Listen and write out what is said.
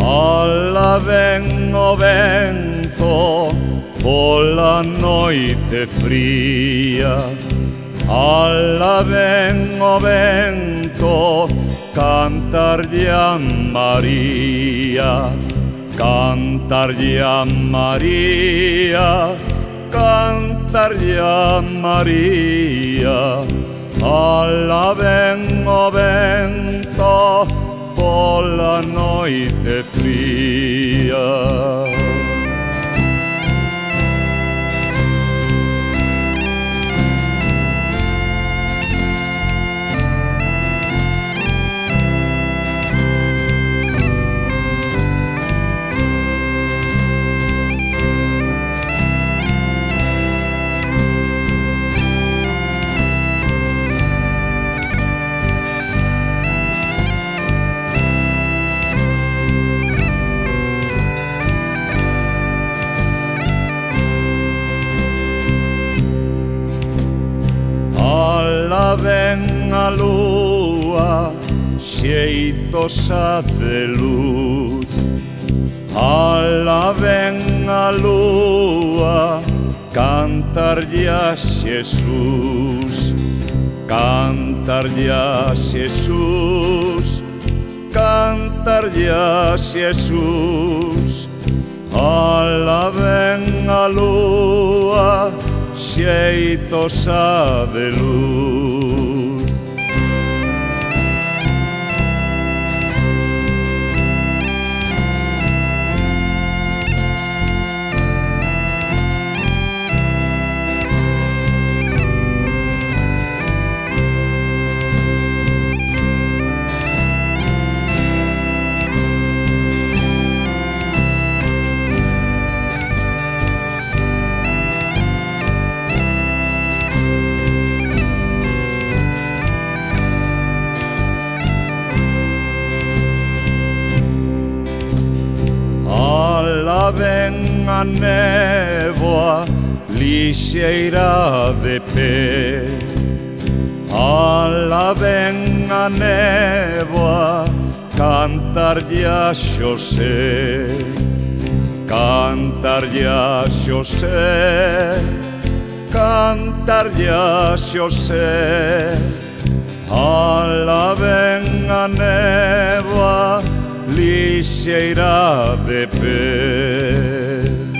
Alla vengo vento con la noite fria, alla vengo vento cantargli a Maria, cantargli a Maria, cantargli a Maria. Alla vengo vento con la noite fria. Alla venga lua xeitosa de luz, alla venga lua cantarlle a Xesús, cantarlle a Xesús, cantarlle a Xesús. Alla venga lua xeitosa de luz. Alla venga néboa lixeira de pé, alla venga néboa cantarlle a Xosé, cantarlle a Xosé, cantarlle a Xosé. Alla venga néboa lixeira de pé.